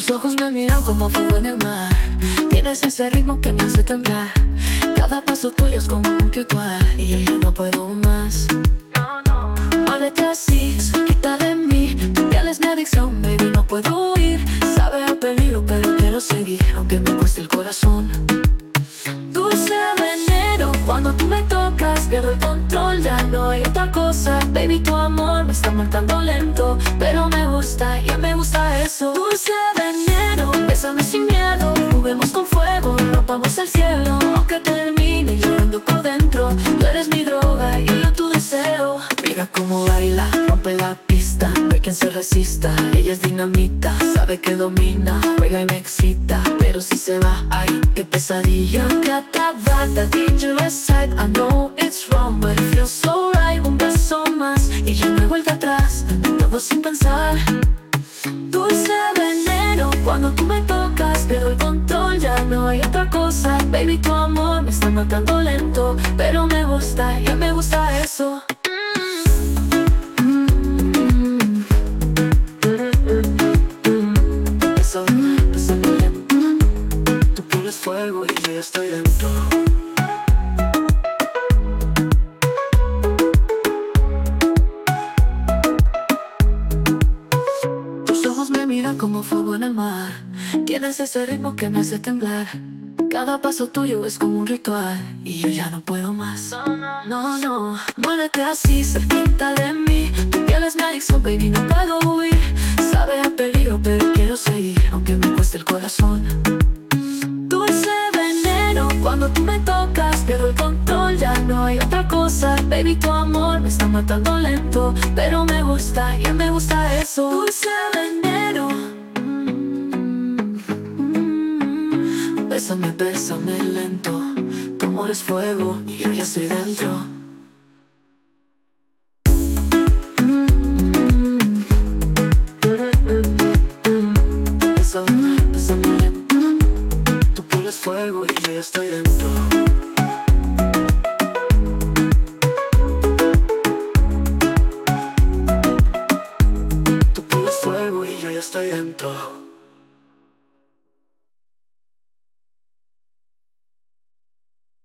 Tus ojos me miran como fuego en el mar. Tienes ese ritmo que me hace temblar. Cada paso tuyo es como un ritual y yo ya no puedo más. Muévete así, cerquita de mí. Tu piel es mi adicción, baby, no puedo huir. Sabe a peligro, pero quiero seguir, aunque me cueste el corazón. Dulce veneno, cuando tú me tocas pierdo el control, ya no hay otra cosa. Baby, tu amor me está matando lento, pero me gusta, ya me gusta eso. Dulce veneno, bésame sin miedo, juguemos con fuego, rompamos el cielo. Aunque termine llorando por dentro, tú eres mi droga y yo tu deseo. Mira cómo baila, rompe la pista, no hay quien se resista. Ella es dinamita, sabe que domina, juega y me excita, pero si se va, ay, qué pesadilla. Got that vibe, that dangerous side. I know it's wrong, but it feels so right. Un beso más y ya no hay vuelta atrás, todo sin pensar. Dulce veneno, cuando tú me tocas pierdo el control, ya no hay otra cosa. Baby, tu amor me está matando lento, pero me gusta, ya me gusta eso. Bésame lento, tú pones fuego y yo ya estoy dentro. Tus ojos me miran como fuego en el mar. Tienes ese ritmo que me hace temblar. Cada paso tuyo es como un ritual y yo ya no puedo más. No, no, muévete así, cerquita de mí. Tu piel es mi adicción, baby, no puedo huir. Sabe a peligro, pero quiero seguir, aunque me cueste el corazón. Dulce veneno, cuando tú me tocas pierdo el control, ya no hay otra cosa. Baby, tu amor me está matando lento, pero me gusta, ya me gusta eso. Dulce veneno, bésame, bésame lento. Tu amor es fuego y yo ya estoy dentro. Bésame lento. Tu piel es fuego y yo ya estoy dentro. Tu piel es fuego y yo ya estoy dentro.